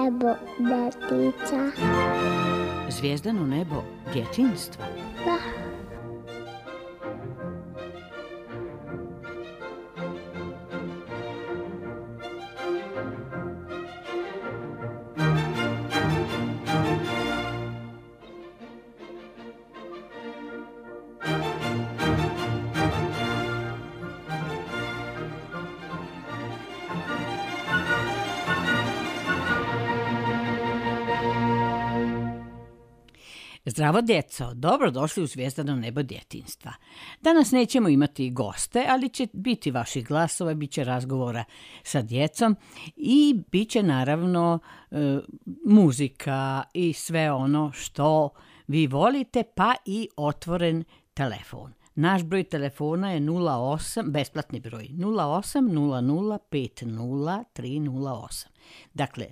nebo detica. Zvijezdano nebo djetinjstva. Da. Zdravo djeco, dobrodošli u Zvijezdano nebo djetinjstva. Danas nećemo imati goste, ali će biti vaših glasova, bit će razgovora sa djecom i bit će naravno muzika i sve ono što vi volite, pa i otvoren telefon. Naš broj telefona je 08, besplatni broj, 0800500308. Dakle,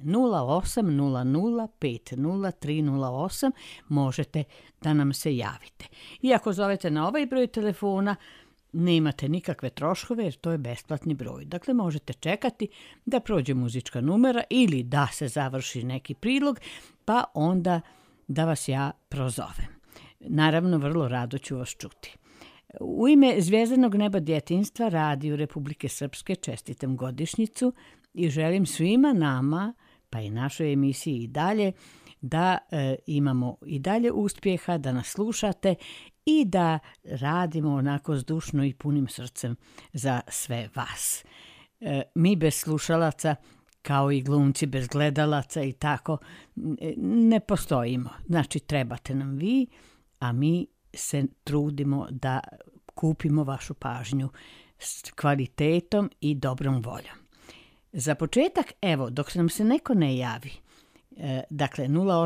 0800500308 možete da nam se javite. I ako zovete na ovaj broj telefona, nemate nikakve troškove jer to je besplatni broj. Dakle, možete čekati da prođe muzička numera ili da se završi neki prilog, pa onda da vas ja prozovem. Naravno, vrlo rado ću vas čuti. U ime Zvijezdanog neba djetinjstva Radiju Republike Srpske čestitam godišnjicu i želim svima nama, pa i našoj emisiji i dalje, da imamo i dalje uspjeha, da nas slušate i da radimo onako zdušno i punim srcem za sve vas. Mi bez slušalaca, kao i glumci bez gledalaca i tako, ne postojimo. Znači, trebate nam vi, a mi se trudimo da kupimo vašu pažnju s kvalitetom i dobrom voljom. Za početak, evo, dok nam se neko ne javi, dakle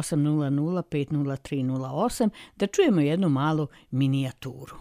0800500308, da čujemo jednu malu minijaturu.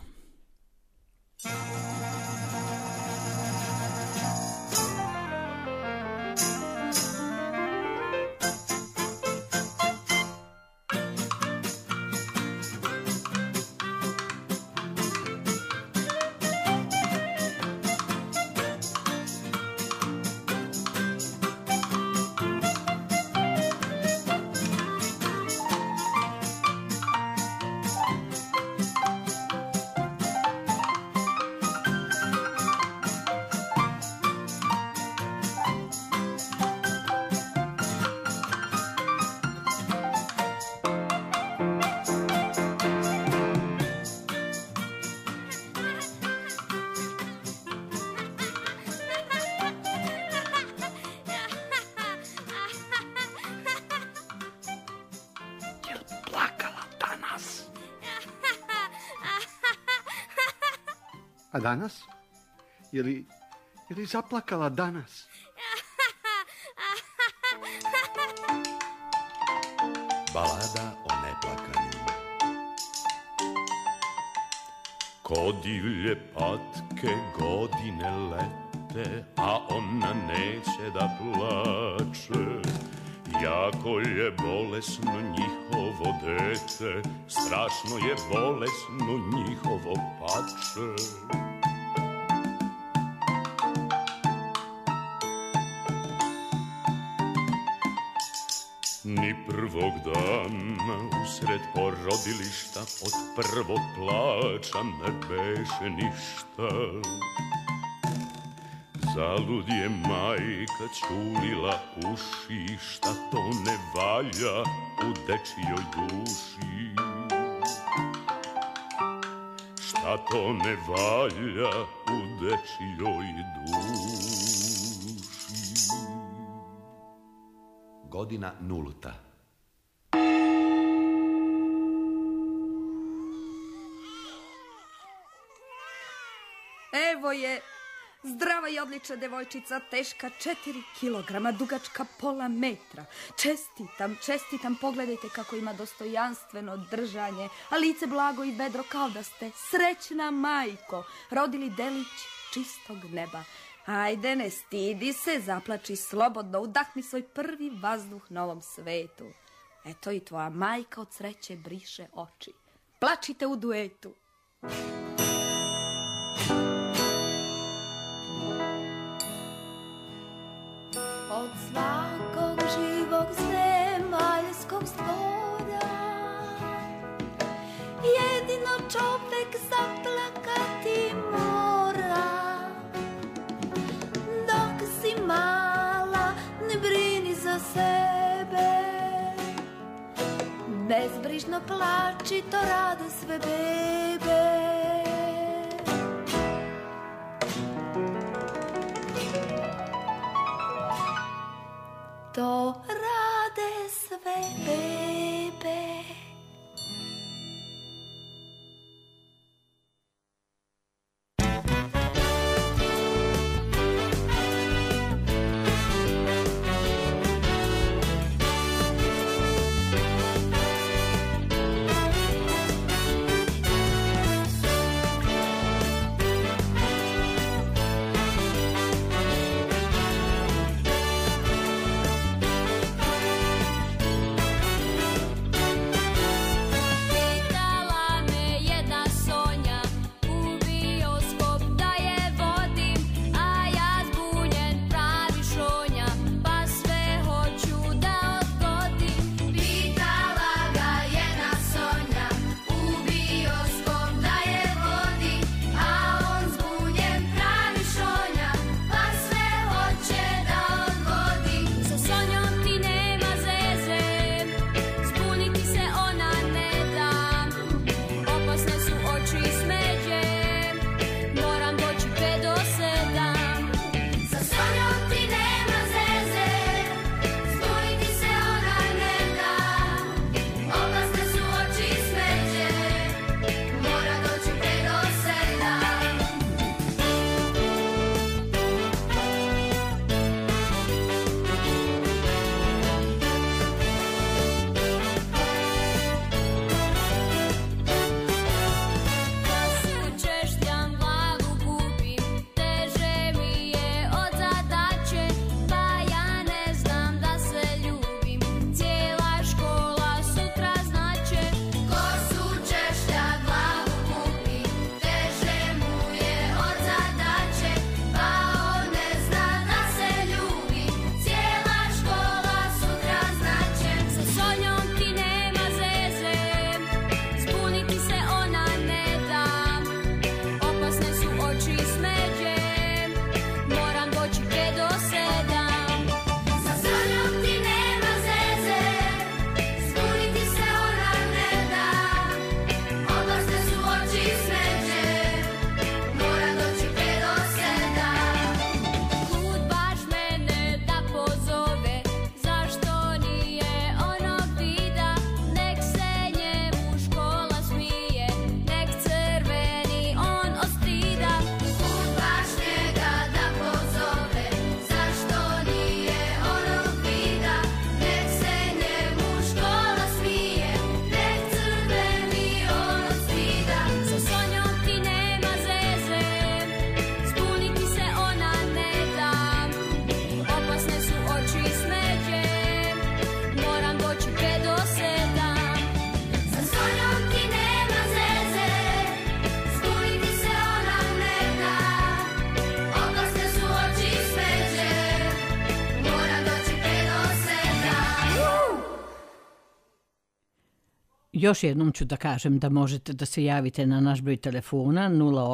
A danas? Je li zaplakala danas? Balada o neplakanju. Ko divlje patke godine lete, a ona neće da plače. Jako je bolesno njihovo dete, strašno je bolesno njihovo pače. Ni prvog dana usred porodilišta od prvog plača ne beše ništa. Zalud je majka čulila uši, šta to ne valja u dečijoj duši. Šta to ne valja u dečijoj duši. Godina nulta. Evo je zdrava i odlična devojčica, teška 4 kilograma, dugačka pola metra. Čestitam, pogledajte kako ima dostojanstveno držanje, a lice blago i vedro kao da ste srećna majko, rodili delić čistog neba. Ajde, ne stidi se, zaplači slobodno, udahni svoj prvi vazduh na ovom svetu. Eto i tvoja majka od sreće briše oči. Plačite u duetu. Od svakog živog zvezda čovek zaplakati mora. Dok si mala, ne brini za sebe. Bezbrižno plači, to rade sve bebe. To rade sve bebe. Još jednom ću da kažem da možete da se javite na naš broj telefona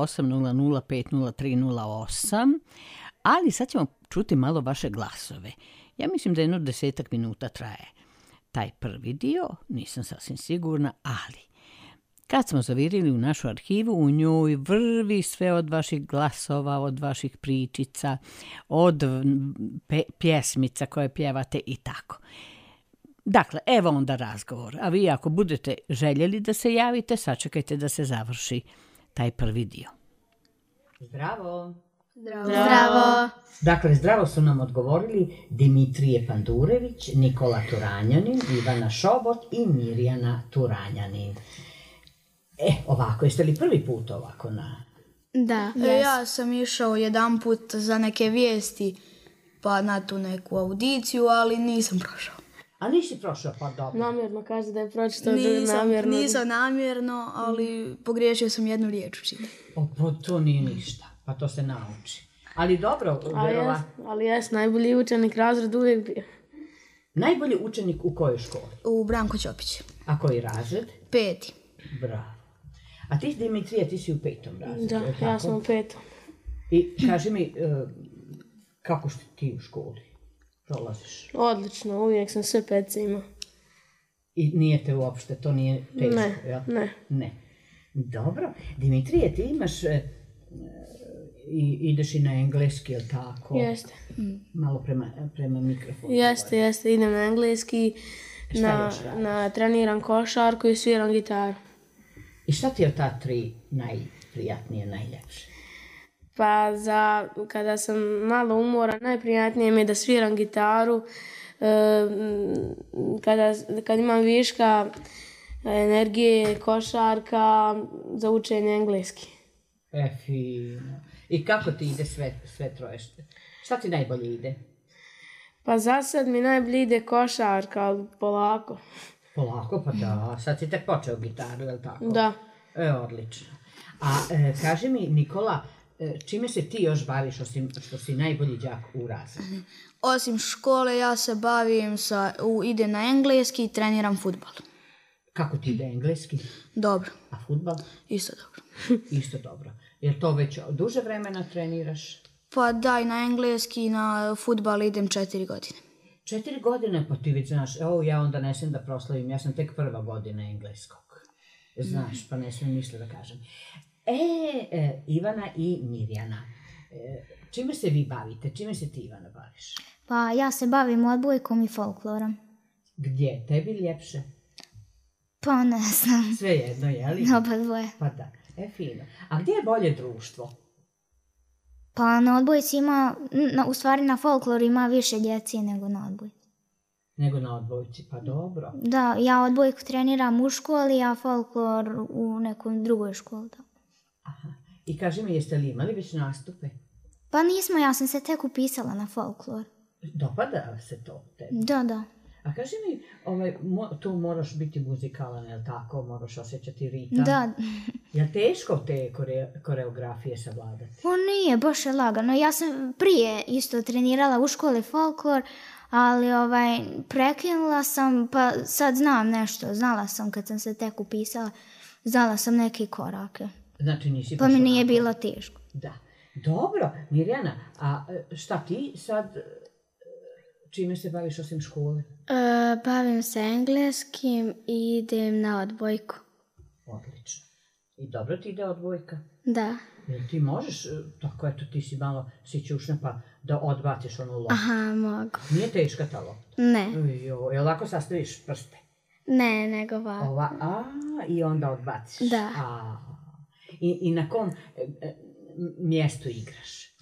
0800503008, ali sad ćemo čuti malo vaše glasove. Ja mislim da jedno 10 minuta traje taj prvi dio, nisam sasvim sigurna, ali kad smo zavirili u našu arhivu, u njoj vrvi sve od vaših glasova, od vaših pričica, od pjesmica koje pjevate i tako. Dakle, evo onda razgovor. A vi ako budete željeli da se javite, sačekajte da se završi taj prvi dio. Zdravo! Zdravo! Dakle, zdravo su nam odgovorili Dimitrije Pandurević, Nikola Turanjanin, Ivana Šobot i Mirjana Turanjanin. Ovako, jeste li prvi put ovako na... Da. Ja sam išao jedan put za neke vijesti, pa na tu neku audiciju, ali nisam prošao. A nisi prošao, pa dobro. Namjerno kaže da je pročitao namjerno. Nisam namjerno, ali pogriješio sam jednu riječ učiti. Pa to nije ništa, pa to se nauči. Ali dobro, vjerovatno. Ali jes, najbolji učenik razred uvijek bio. Najbolji učenik u kojoj školi? U Branko Ćopić. A koji razred? 5. Bravo. A ti, Dimitrije, ti si u 5. razredu, Da, je li ja tako? sam u 5. I kaži mi, kako si ti u školi prolaziš? Odlično, uvijek sam sve 5 imao. I nije te uopšte, to nije teško, Ne, jel? ne. Ne. Dobro. Dimitrije, ti imaš, ideš i na engleski, jel tako? Jeste. Malo prema mikrofonu. Jeste, idem na engleski, Šta još radiš? treniram košarku i sviram gitaru. I šta ti je od ta 3 najprijatnije, najljepše? Pa kada sam malo umoran, najprijatnije mi je da sviram gitaru. Kad imam viška energije, košarka, za učenje engleski. Fino. I kako ti ide sve troje? Šta ti najbolje ide? Pa za sad mi najbolje ide košarka, ali polako. Polako, pa da. Sad si tek počeo gitaru, je li tako? Da. Odlično. A kaži mi, Nikola, čime se ti još baviš osim što si najbolji đak u razredu? Osim škole ja se bavim idem na engleski i treniram fudbal. Kako ti ide engleski? Dobro. A fudbal? Isto dobro. Isto dobro. Jel to već duže vremena treniraš? Pa da, i na engleski i na fudbal idem 4 godine. 4 godine? Pa ti već znaš, ja onda ne smijem da proslavim, ja sam tek 1. godina engleskog. Znaš, pa ne smijem ništa da kažem. Ivana i Mirjana, čime se vi bavite? Čime se ti, Ivana, baviš? Pa ja se bavim odbojkom i folklorom. Gdje? Tebi ljepše? Pa ne znam. Sve jedno, jeli? Oba dvoje. Pa da, fino. A gdje je bolje društvo? Pa na odbojci ima, u stvari na folkloru ima više djeci nego na odbojci. Nego na odbojci, pa dobro. Da, ja odbojku treniram u školi, a folklor u nekoj drugoj školi. Da. Aha. I kaži mi, jeste li imali već nastupe? Pa nismo, ja sam se tek upisala na folklor. Dopada se to tebi? Da. A kaži mi, tu moraš biti muzikalan, jel tako? Moraš osjećati ritam? Da. Jel teško te koreografije savladati? Pa nije, baš je lagano. Ja sam prije isto trenirala u školi folklor, ali prekinula sam, pa sad znam nešto. Znala sam kad sam se tek upisala, znala sam neke korake. Znači nisi pa mi nije bilo teško. Da. Dobro, Mirjana, a šta ti sad, čime se baviš osim škole? Bavim se engleskim i idem na odbojku. Odlično. I dobro ti ide odbojka? Da. Jel ti možeš, tako eto ti si malo sićušna pa da odbaciš onu loptu? Aha, mogu. Nije teška ta lopta? Ne. Jel lako sastaviš prste? Ne, nego ovako. I onda odbaciš? Da. I na kom mjestu igraš?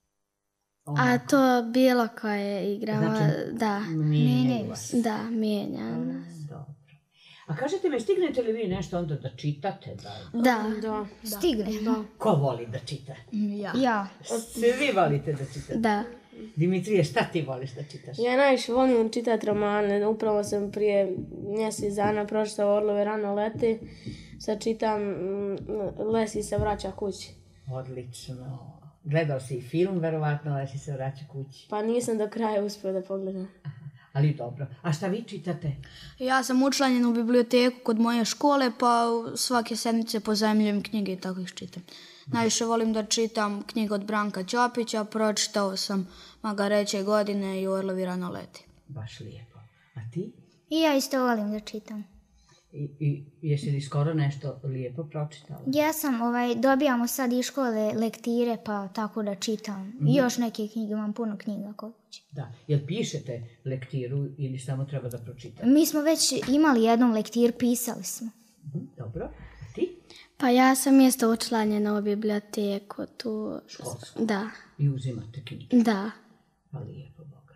A to bilo koje igramo, znači, da. Mijenjaju se. Da, mijenjaju. Dobro. A kažete mi, stignete li vi nešto onda da čitate? Da. Stigne. Ko voli da čita? Ja. Svi volite da čitate? Da. Dimitrije, šta ti voliš da čitaš? Ja najviše volim čitati romane. Upravo sam prije mjesec dana pročitao Orlove rano lete. Sad čitam Lesi se vraća kući. Odlično. Gledao si i film, verovatno, Lesi se vraća kući. Pa nisam do kraja uspio da pogledam. Ali dobro. A šta vi čitate? Ja sam učlanjen u biblioteku kod moje škole, pa svake sedmice pozajmljujem knjige i tako ih čitam. Najviše volim da čitam knjige od Branka Ćopića, pročitao sam Magareće godine i Orlovi rano lete. Baš lijepo. A ti? I ja isto volim da čitam. I jesi li skoro nešto lijepo pročitala? Ja sam, dobijamo sad iz škole lektire, pa tako da čitam. I još neke knjige, imam puno knjiga kod kuće. Da. Jel pišete lektiru ili samo treba da pročitate? Mi smo već imali jednom lektir, pisali smo. Dobro. A ti? Pa ja sam isto učlanjena u biblioteku tu. Školsku? Da. I uzimate knjige? Da. Pa lijepo, Boga.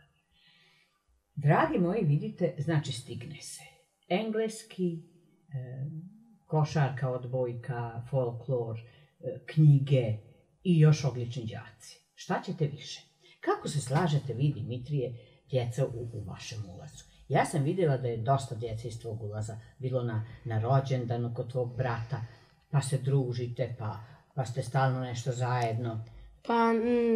Dragi moji, vidite, znači stigne se. Engleski, košarka, odbojka, folklor, knjige i još odlični đaci. Šta ćete više? Kako se slažete vi, Dimitrije, djeca u vašem ulazu? Ja sam vidjela da je dosta djece iz tvog ulaza bilo na rođendanu kod tvog brata, pa se družite, pa ste stalno nešto zajedno. Pa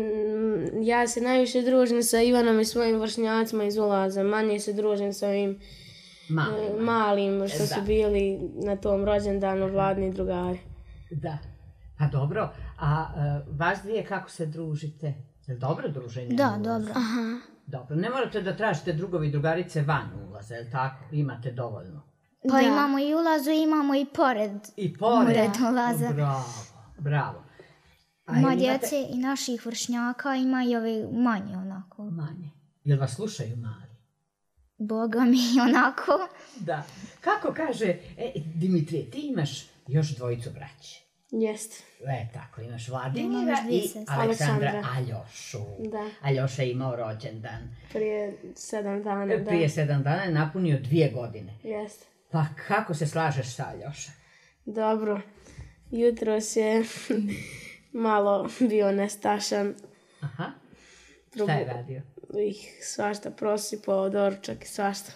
ja se najviše družim sa Ivanom i svojim vršnjacima iz ulaza. Manje se družim sa ovim malim što su bili na tom rođendanu, Vladni drugari. Da. Pa dobro, a vas dvije kako se družite? Je li dobro druženje? Da, dobro. Dobro, ne morate da tražite drugovi i drugarice van ulaza, je li tako? Imate dovoljno. Pa imamo i ulazu, imamo i pored. I pored ulaza. Bravo. Ima djece i naših vršnjaka, ima i ove manje onako. Manje. Jel vas slušaju mali? Boga mi onako. Da. Kako kaže, Dimitrije, ti imaš još dvojicu braće. Jest. Tako, imaš Vladimira i Aleksandra Aljošu. Da. Aljoša je imao rođendan. Prije 7 dana, da. Prije 7 dana je napunio 2 godine. Jest. Pa kako se slažeš sa Aljoša? Dobro. Jutros je malo bio nestašan. Aha. Šta je radio? Svašta prosipao, doručak i svašta.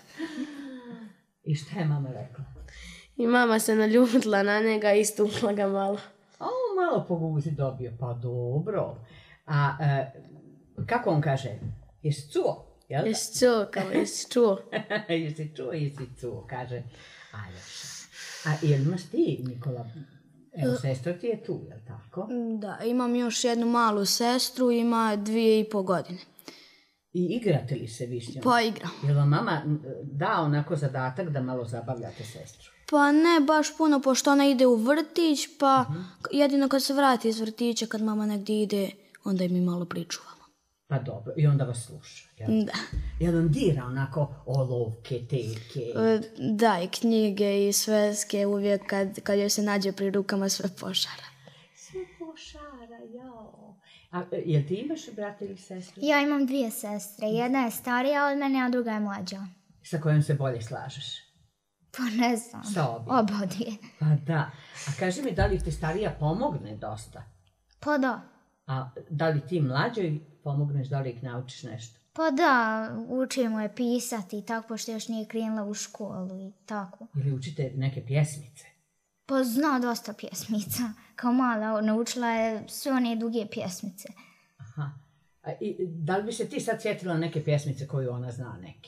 I šta je mama rekla? I mama se naljutila na njega i istukla ga malo. Malo po guzi dobio, pa dobro. A kako on kaže? Jesi čuo? Jesi čuo, kao jesi čuo. Jesi čuo, kaže Aljoša. A jel imaš ti, Nikola? Evo, sestra ti je tu, jel tako? Da, imam još jednu malu sestru, ima 2,5 godine. I igrate li se vi s njom? Pa igram. Jel vam mama da onako zadatak da malo zabavljate sestru? Pa ne baš puno, pošto ona ide u vrtić, pa jedino kad se vrati iz vrtića, kad mama negdje ide, onda je mi malo pričuvamo. Pa dobro, i onda vas sluša, jel? Da. Jel vam dira onako olovke, teke? Da, i knjige i sveske, uvijek kad joj se nađe pri rukama sve pošara. Sve pošara, jao. A jel ti imaš brata ili sestru? Ja imam 2 sestre. Jedna je starija od mene, a druga je mlađa. Sa kojom se bolje slažeš? Pa ne znam. Sa obje? Oba dvije. Pa da. A kaži mi, da li ti starija pomogne dosta? Pa da. A da li ti mlađoj pomogneš, da li ih naučiš nešto? Pa da, učimo je pisati i tako, pošto još nije krenula u školu i tako. Ili učite neke pjesmice? Pa zna dosta pjesmica. Kao mala naučila je sve one duge pjesmice. Aha. I da li bi se ti sad sjetila neke pjesmice koju ona zna neke?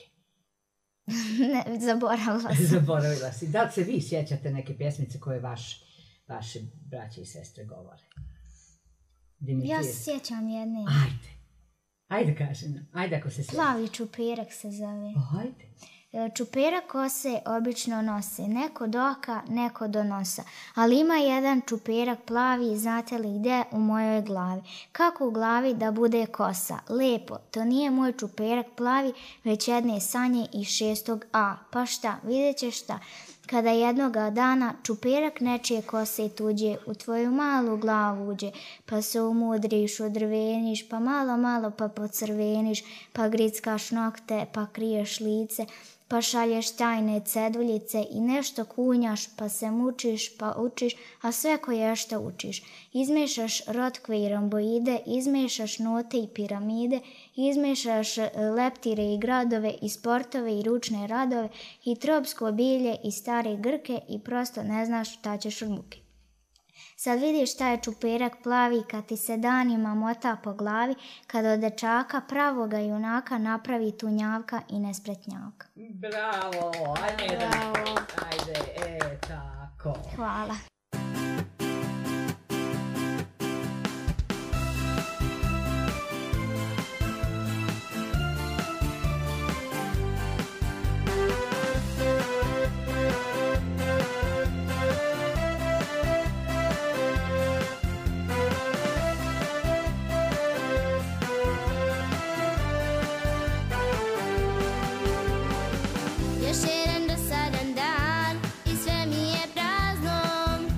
Ne, zaboravila sam. Zaboravila si. Da li se vi sjećate neke pjesmice koje vaše braće i sestre govore? Dimitrije. Ja se sjećam jedne. Ajde kaži nam. Ajde ako se sjećam. Plavi čupirak se zove. Ajde. Čupirak kose obično nose, neko do oka, neko do nosa, ali ima jedan čupirak plavi, znate li gdje? U mojoj glavi. Kako u glavi da bude kosa? Lepo, to nije moj čupirak plavi, već jedne sanje iz 6. A. Pa šta, vidjet ćeš šta. Kada jednoga dana čupirak nečije kose tuđe u tvoju malu glavu uđe, pa se umudriš, odrveniš, pa malo pa pocrveniš, pa grickaš nokte, pa kriješ lice, pa šalješ tajne ceduljice i nešto kunjaš, pa se mučiš, pa učiš, a sve koje što učiš. Izmešaš rotkve i romboide, izmešaš note i piramide, izmešaš leptire i gradove i sportove i ručne radove i tropsko bilje i stare grke i prosto ne znaš šta ćeš od muke. Sad vidiš šta je čupirak plavi kad ti se danima mota po glavi, kad od dečaka pravoga junaka napravi tunjavka i nespretnjavka. Bravo, ajde, tako. Hvala. Još jedan dosadan dan i sve mi je prazno.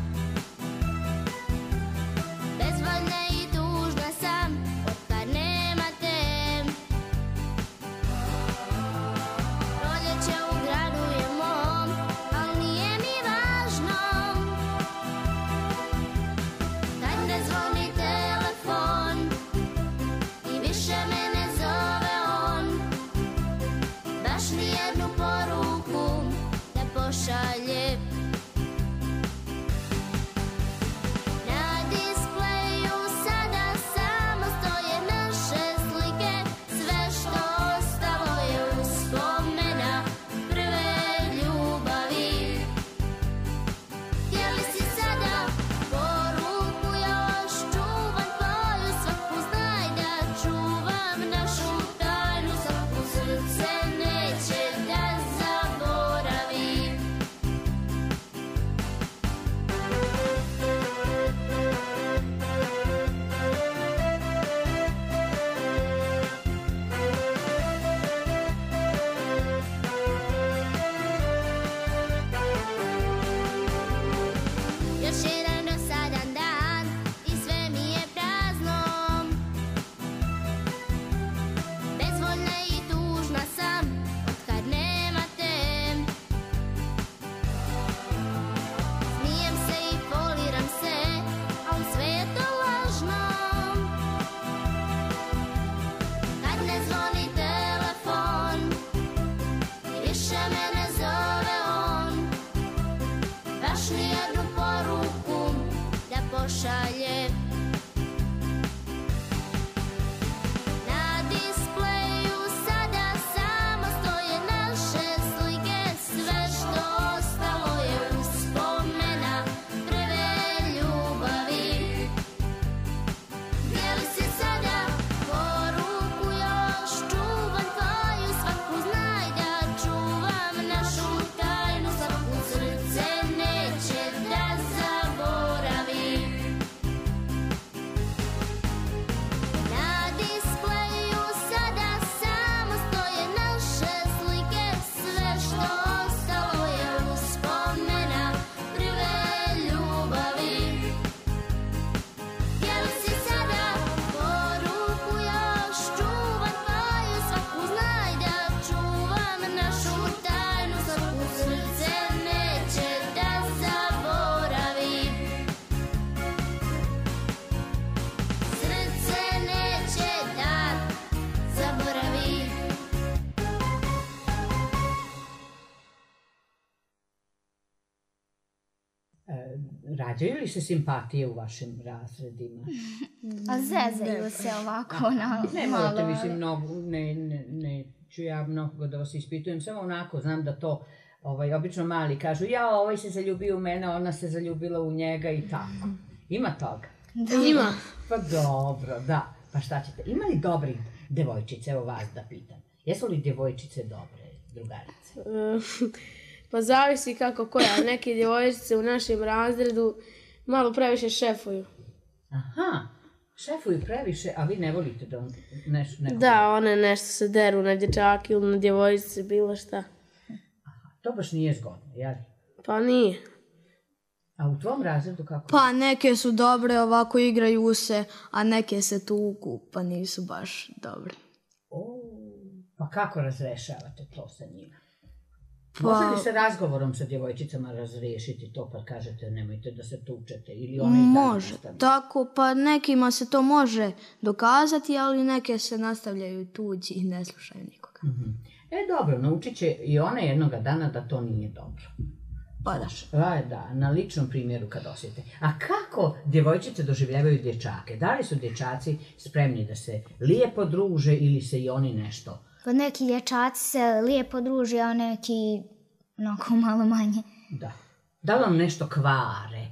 rađaju li se simpatije u vašim razredima? A zezaju se ovako na Ne malo. morate, mislim, neću ja mnogo da vas ispitujem, samo onako znam da to obično mali kažu, ovaj se zaljubio u mene, ona se zaljubila u njega i tako. Ima toga? Ima. Pa dobro, da. Pa šta ćete? Ima li dobrih devojčice, evo vas da pitam? Jesu li devojčice dobre drugarice? Pa zavisi kako koja. Neke djevojčice u našem razredu malo previše šefuju. Aha, šefuju previše, a vi ne volite da neko... Da, one nešto se deru na dječake ili na djevojčice, bilo šta. To baš nije zgodno, jel? Pa nije. A u tvom razredu kako? Pa neke su dobre, ovako igraju se, a neke se tuku, pa nisu baš dobre. Pa kako razrešavate to sa njima? Može li se razgovorom sa djevojčicama razriješiti to, pa kažete nemojte da se tučete? Ili one i dalje Može, nastavljaju? tako, pa nekima se to može dokazati, ali neke se nastavljaju tuđi i ne slušaju nikoga. Dobro, naučit će i one jednoga dana da to nije dobro. Pa da. Da, na ličnom primjeru kad osjete. A kako djevojčice doživljavaju dječake? Da li su dječaci spremni da se lijepo druže ili se i oni nešto? Pa neki dječaci se lijepo druže, a neki onako malo manje. Da. Da li vam nešto kvare?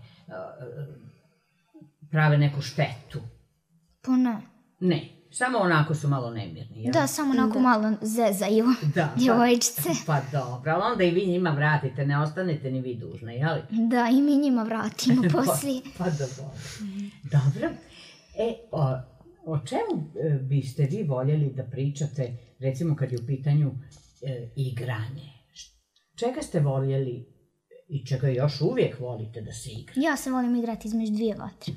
Prave neku štetu? Pa ne. Ne. Samo onako su malo nemirni, jel? Da, samo onako malo zezaju djevojčice. Pa dobro, ali onda i vi njima vratite, ne ostanete ni vi dužne, jel? Da, i mi njima vratimo poslije. Pa dobro. Dobro. O čemu biste vi voljeli da pričate, recimo kad je u pitanju igranje? Čega ste voljeli i čega još uvijek volite da se igra? Ja se volim igrati između dvije vatre.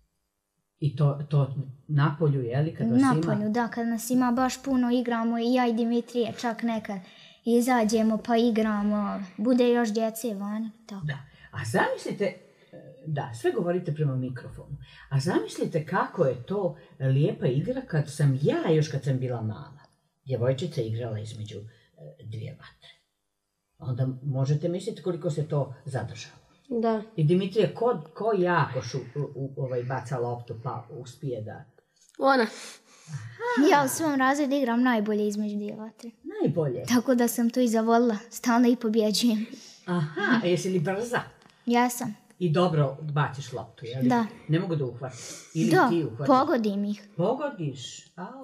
I to napolju, jeli, kad vas ima? Napolju, da, kad nas ima baš puno, igramo i ja i Dimitrije čak nekad izađemo pa igramo, bude još djece vani. Tako. Da, a zamislite, da, sve govorite prema mikrofonu, a zamislite kako je to lijepa igra kad sam ja, još kad sam bila mala, djevojčica igrala između dvije vatre. Onda možete misliti koliko se to zadržalo. Da. I Dimitrije, ko jako baca loptu pa uspije da... Ona. Ja u svom razredu igram najbolje između dvije vatre. Najbolje? Tako da sam to i zavolila, stalno i pobjeđujem. Aha, a jesi li brza? Jesam. I dobro baciš loptu, jel? Da. Ne mogu da uhvatim. Ili da, ti uhvatiš? Pogodim ih. Pogodiš?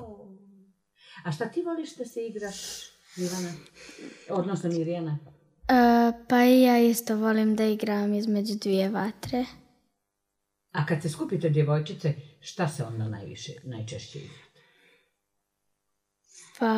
A šta ti voliš da se igraš, Ivana? Odnosno Mirjana? Pa i ja isto volim da igram između dvije vatre. A kad se skupite djevojčice, šta se onda najčešće igrate? Pa...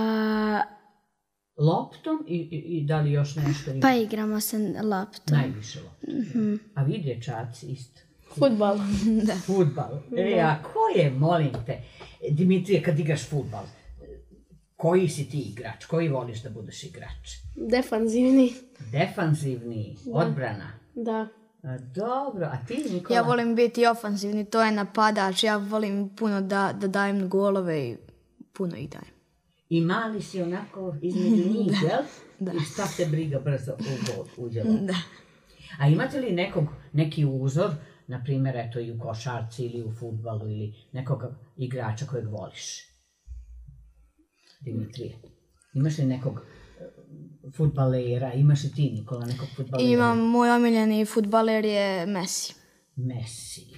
Loptom i da li još nešto? Pa igramo se loptom. Najviše loptom. A vi dječaci isto? Fudbal. Da. Fudbal. A ko je, molim te, Dimitrije, kad igraš fudbal, koji si ti igrač? Koji voliš da budeš igrač? Defanzivni. Defanzivni, odbrana. Da. Dobro, a ti, Nikola? Ja volim biti ofanzivni, to je napadač. Ja volim puno da dajem golove i puno ih dajem. I mali si onako između njih, jel? Da. I šta te briga brzo u gol uđe lopta. Da. A imate li neki uzor, na primjer, eto i u košarci ili u fudbalu ili nekog igrača kojeg voliš? Dimitrije, imaš li nekog fudbalera, imaš li ti, Nikola, nekog fudbalera? Imam, moj omiljeni fudbaler je Messi. Messi,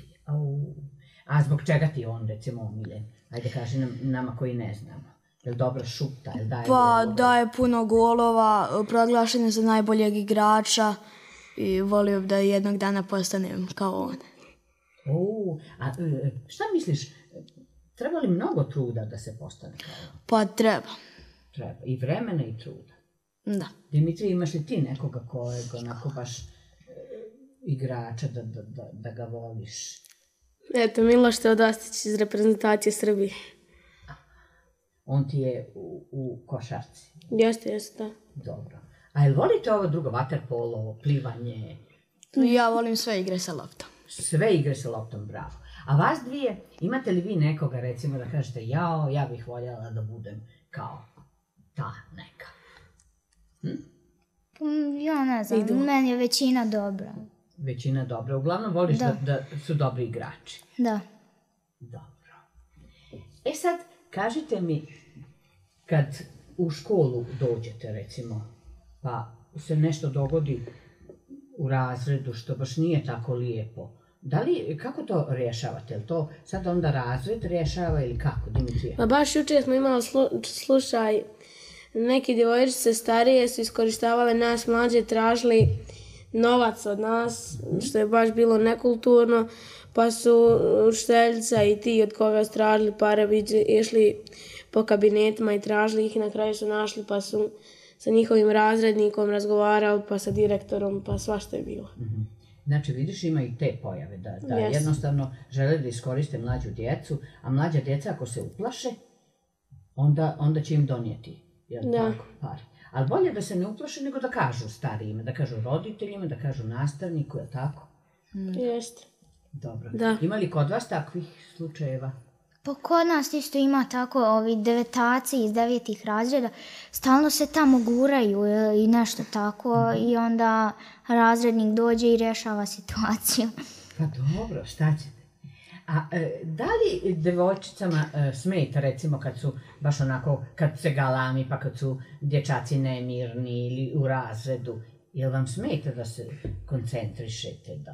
a zbog čega ti on, recimo, omiljen? Ajde, kaži nama koji ne znamo. Je li dobro šuta, je li daje golova? Pa daje puno golova, proglašen je za najboljeg igrača i volio bi da jednog dana postanem kao on. A šta misliš, treba li mnogo truda da se postane kao on? Pa treba. Treba, i vremena i truda. Da. Dimitri, imaš li ti nekoga kojeg onako baš igrača da ga voliš? Eto, Miloš Teodosić iz reprezentacije Srbije. On ti je u košarci? Jeste, da. Dobro. A jel volite ovo drugo, vaterpolo, plivanje? Ja volim sve igre sa loptom. Sve igre sa loptom, bravo. A vas dvije, imate li vi nekoga, recimo, da kažete, ja bih voljela da budem kao ta neka? Ja ne znam, meni je većina dobra. Većina dobra. Uglavnom voliš da su dobri igrači. Da. Dobro. E sad, kažite mi, kad u školu dođete, recimo, pa se nešto dogodi u razredu što baš nije tako lijepo, kako to rješavate? Je li to sad onda razred rješava ili kako, Dimitrije? Pa baš jučer smo imali slučaj, neke djevojčice starije su iskorištavale nas mlađe, tražili novac od nas, što je baš bilo nekulturno, pa su učiteljica i ti od koga su tražili pare išli po kabinetima i tražili ih i na kraju su našli, pa su sa njihovim razrednikom razgovarali, pa sa direktorom, pa svašta je bilo. Znači, vidiš, ima i te pojave, da jednostavno žele da iskoriste mlađu djecu, a mlađa djeca ako se uplaše, onda će im donijeti, tako, pare. Ali bolje da se ne uplaše nego da kažu starijima, da kažu roditeljima, da kažu nastavniku, je tako? Jeste. Dobro. Ima li kod vas takvih slučajeva? Pa kod nas isto ima tako, ovi devetaci iz 9. razreda, stalno se tamo guraju i nešto tako i onda razrednik dođe i rješava situaciju. Pa dobro, šta ćete? A da li devojčicama smeta, recimo, kad su baš onako, kad se galami, pa kad su dječaci nemirni ili u razredu, jel vam smeta da se koncentrišete, da?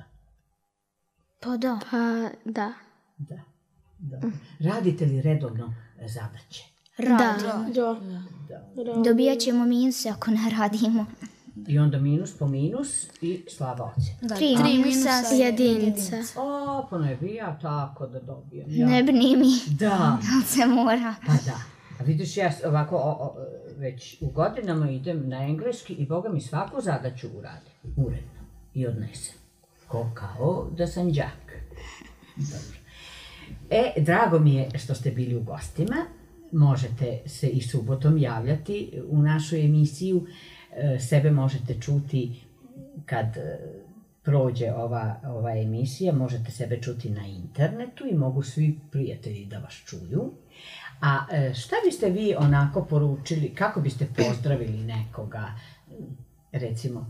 Pa da. Pa da. Da. Radite li redovno zadaće? Radimo. Dobijat ćemo minuse ako ne radimo. I onda minus po minus i slaba ocjena. 3 minusa jedinica. O, pa ne bi ja tako da dobijem. Ne brini mi. Da. Ali se mora. Pa da. A vidiš, ja ovako već u godinama idem na engleski i Boga mi svaku zadaću uradim. Uredno. I odnesem. Kao da sam đak. Dobro. Drago mi je što ste bili u gostima. Možete se i subotom javljati u našu emisiju. Sebe možete čuti kad prođe ova emisija. Možete sebe čuti na internetu i mogu svi prijatelji da vas čuju. A šta biste vi onako poručili, kako biste pozdravili nekoga, recimo,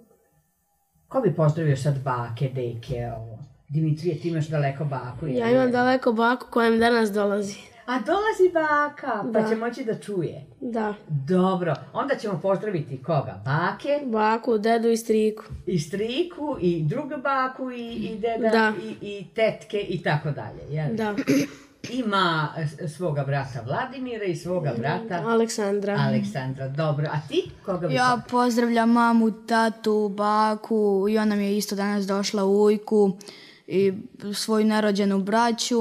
ko bi pozdravio sad bake, deke, Dimitrije, ti imaš daleko baku? Ja imam daleko baku kojem danas dolazi. A dolazi baka, pa će moći da čuje? Da. Dobro, onda ćemo pozdraviti koga? Bake? Baku, dedu i striku. I striku, i drugu baku, i deda, i tetke, i tako dalje, jel? Da. Ima svoga brata Vladimira i svoga brata Aleksandra. Dobro, a ti koga bi... Ja pozdravljam mamu, tatu, baku i ona mi je isto danas došla u ujku i svoju nerođenu braću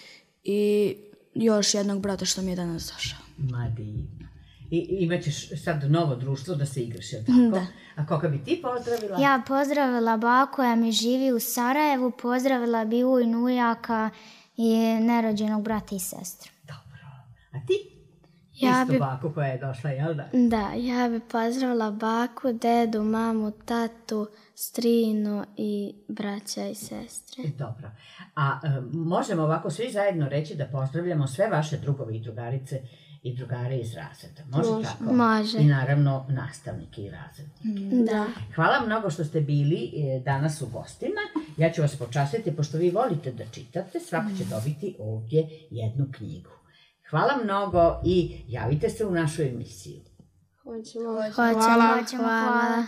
i još jednog brata što mi je danas došao. Ma divno. I imat ćeš sad novo društvo da se igraš, je li tako? Da. A koga bi ti pozdravila? Ja pozdravila baku koja mi živi u Sarajevu, pozdravila bi ujnu, ujaka i nerođenog brata i sestre. Dobro. A ti? Isto baku koja je došla, jel da? Da, ja bi pozdravila baku, dedu, mamu, tatu, strinu i braća i sestre. Dobro. A možemo ovako svi zajedno reći da pozdravljamo sve vaše drugove i drugarice i drugare iz razreda. Može tako? Može. I naravno nastavnike i razrednike. Da. Hvala mnogo što ste bili danas u gostima. Ja ću vas počastiti, pošto vi volite da čitate, svako će dobiti ovdje jednu knjigu. Hvala mnogo i javite se u našu emisiju. Hvala.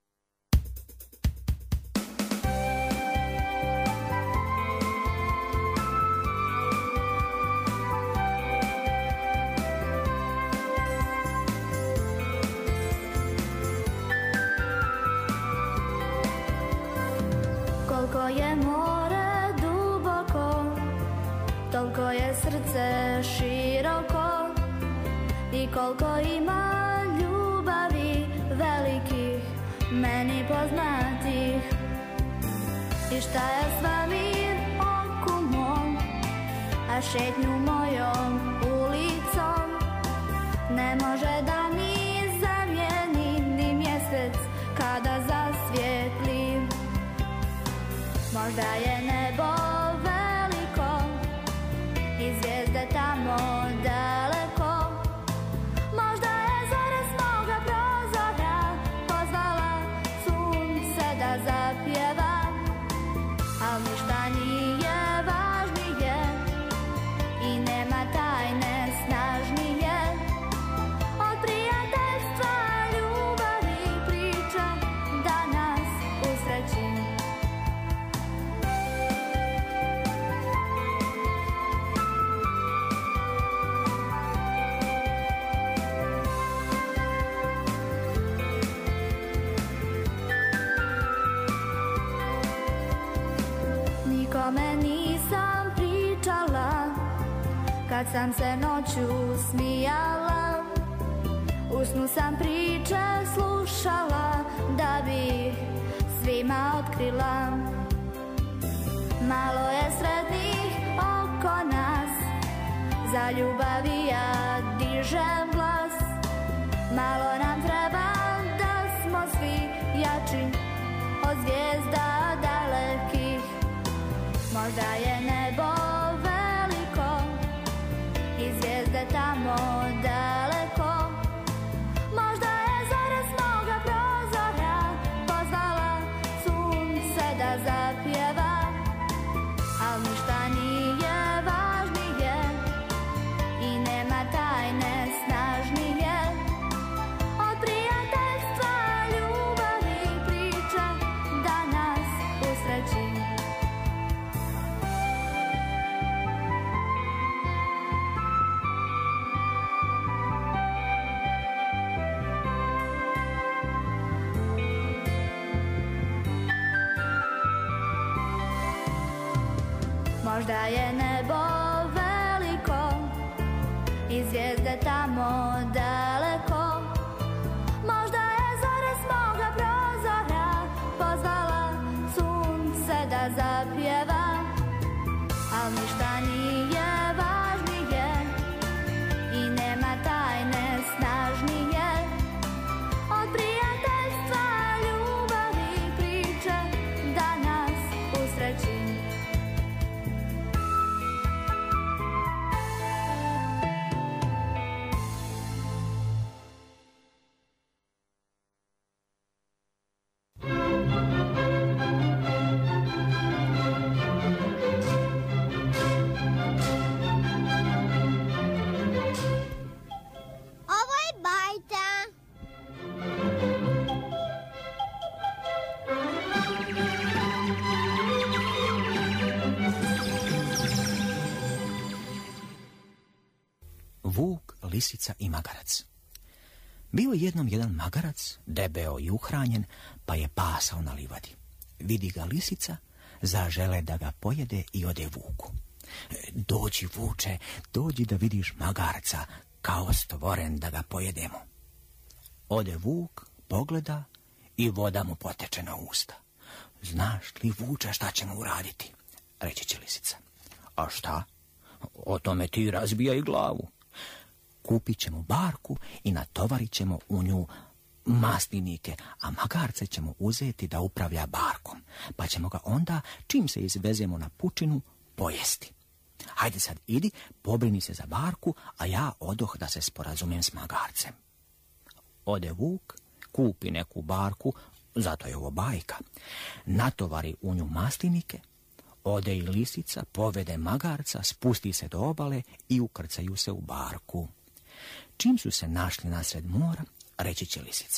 Koliko je more duboko, toliko je srce široko i koliko ima ljubavi velikih meni poznatih. I šta je s vami oku mom, a šetnju mojom ulicom ne može da mi zamijeni ni mjesec kada zasvijetli. Možda je nebo veliko i zvijezde tamo daleko. Možda je zore s moga prozora pozvala sunce da zapjeva. kad sam se noću smijala, u snu sam priče slušala, da bi svima otkrila. Malo je sretnih oko nas, za ljubavi ja dižem glas. Malo nam treba da smo svi jači od zvijezda dalekih. Možda je nebo veliko i zvijezde tamo daleko. Možda je zore s moga prozora pozvala sunce da zapjeva. Al ništa nije važnije i nema tajne snažnije od prijateljstva, ljubavi, priče da nas usreći. Možda je nebo veliko i zvijezde tamo daleko. Možda je zore s moga prozora pozvala sunce da zapjeva. Al ništa nije važnije i nema tajne snažnije od prijateljstva, ljubavi, priče da nas usreći. Vuk, lisica i magarac. Bio je jednom jedan magarac, debeo i uhranjen, pa je pasao na livadi. Vidi ga lisica, zažele da ga pojede i ode vuku. Dođi, vuče, dođi da vidiš magarca, kao stvoren da ga pojedemo. Ode vuk, pogleda i voda mu poteče na usta. Znaš li, vuče, šta ćemo uraditi? Reći će lisica. A šta? O tome ti razbijaj glavu. Kupit ćemo barku i natovarit ćemo u nju maslinike, a magarce ćemo uzeti da upravlja barkom, pa ćemo ga onda, čim se izvezemo na pučinu, pojesti. Hajde sad idi, pobrini se za barku, a ja odoh da se sporazumem s magarcem. Ode vuk, kupi neku barku, zato je ovo bajka, natovari u nju maslinike, ode i lisica, povede magarca, spusti se do obale i ukrcaju se u barku. Čim su se našli nasred mora, reći će lisica.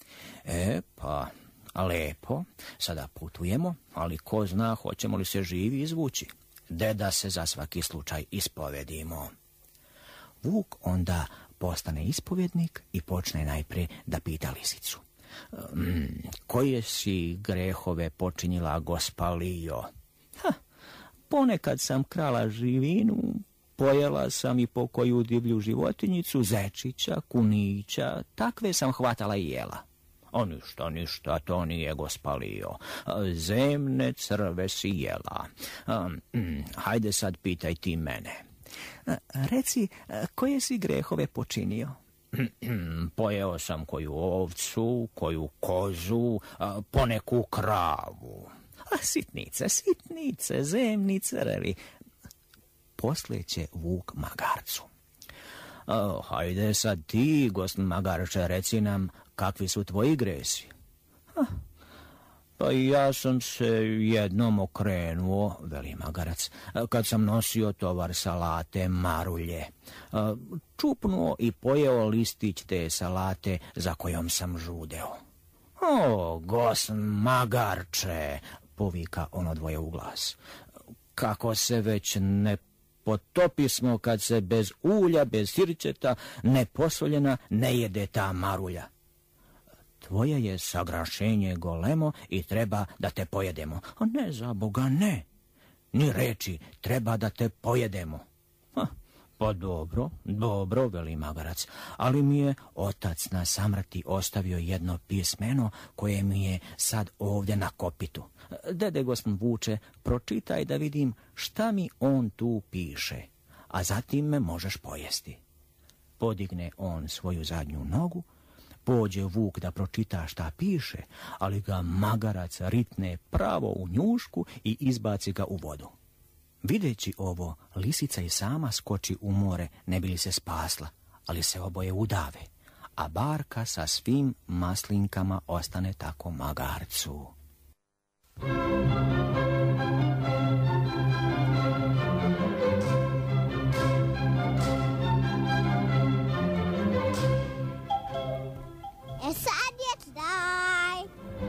Pa, lepo, sada putujemo, ali ko zna hoćemo li se živi izvući. Da se za svaki slučaj ispovedimo. Vuk onda postane ispovjednik i počne najprije da pita lisicu. Koje si grehove počinila, gospa Lijo? Ponekad sam krala živinu, pojela sam i pokoju divlju životinjicu, zečića, kunića, takve sam hvatala i jela. Ništa, to nije, gospa Lijo. Zemne crve si jela. Hajde sad pitaj ti mene. Reci, koje si grehove počinio? Pojeo sam koju ovcu, koju kozu, poneku kravu. Sitnice, zemni crvi. Poslije će vuk magarcu. Hajde sad ti, gost magarče, reci nam kakvi su tvoji gresi. Pa ja sam se jednom okrenuo, veli magarac, kad sam nosio tovar salate marulje. Čupnuo i pojeo listić te salate za kojom sam žudeo. Gost magarče, povika ono dvoje u glas. Kako se već ne potopismo kad se bez ulja, bez sirćeta, neposoljena ne jede ta marulja. Tvoje je sagrašenje golemo i treba da te pojedemo. Ne, za Boga, ne. Ni reči, treba da te pojedemo. Pa dobro, veli magarac, ali mi je otac na samrti ostavio jedno pismeno koje mi je sad ovdje na kopitu. Dede Gospon Vuče, pročitaj da vidim šta mi on tu piše, a zatim me možeš pojesti. Podigne on svoju zadnju nogu, pođe Vuk da pročita šta piše, ali ga magarac ritne pravo u njušku i izbaci ga u vodu. Videći ovo, lisica i sama skoči u more, ne bi li se spasla, ali se oboje udave, a barka sa svim maslinkama ostane tako magarcu. Sad je kraj.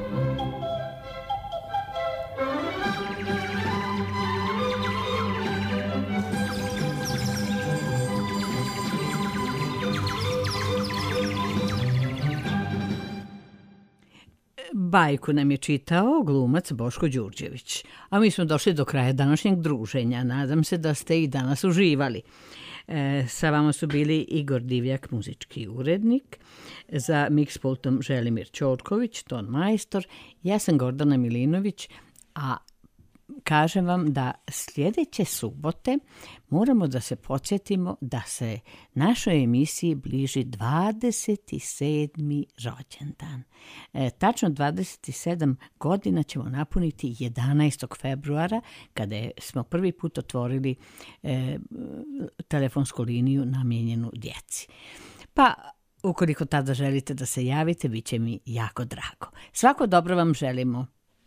Bajku nam je čitao glumac Boško Đurđević. A mi smo došli do kraja današnjeg druženja. Nadam se da ste i danas uživali. Sa vama su bili Igor Divjak, muzički urednik, za mikspultom Želimir Ćorković, ton majstor, ja sam Gordana Milinović, a kažem vam da sljedeće subote moramo da se podsjetimo da se našoj emisiji bliži 27. rođendan. Tačno 27 godina ćemo napuniti 11. februara, kada smo prvi put otvorili telefonsku liniju namijenjenu djeci. Pa, ukoliko tada želite da se javite, bit će mi jako drago. Svako dobro vam želimo.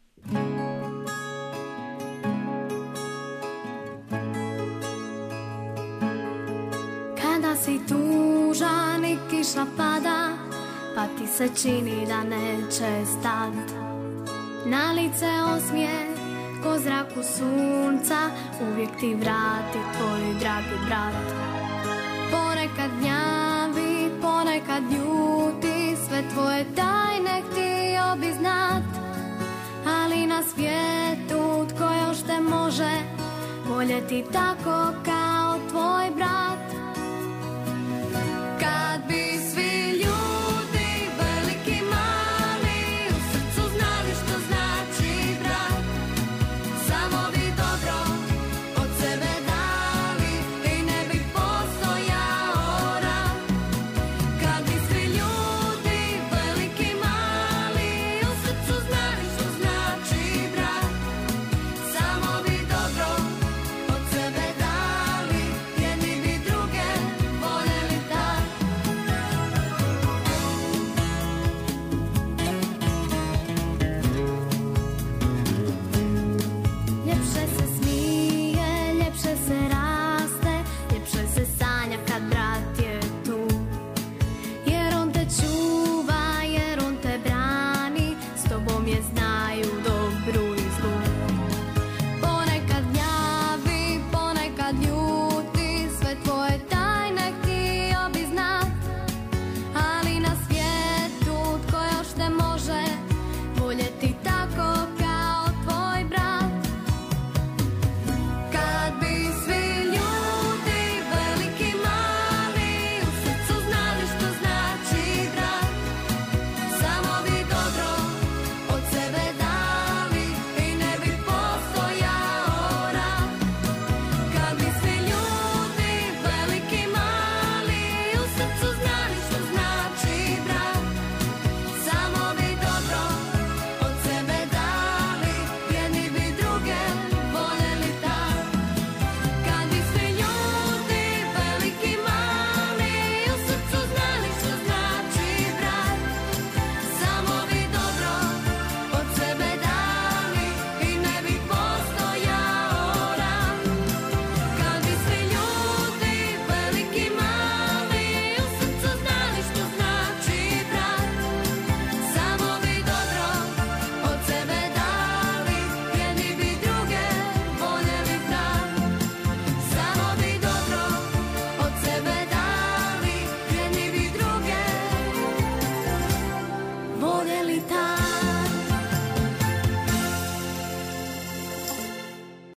Kada si tužan i kiša pada, pa ti se čini da neće stat. Na lice osmijeh, ko zraku sunca, uvijek ti vrati tvoj dragi brat. Ponekad gnjavi, ponekad ljuti, sve tvoje tajne htio bi znat. Ali na svijetu tko još te može voljeti tako kao tvoj brat.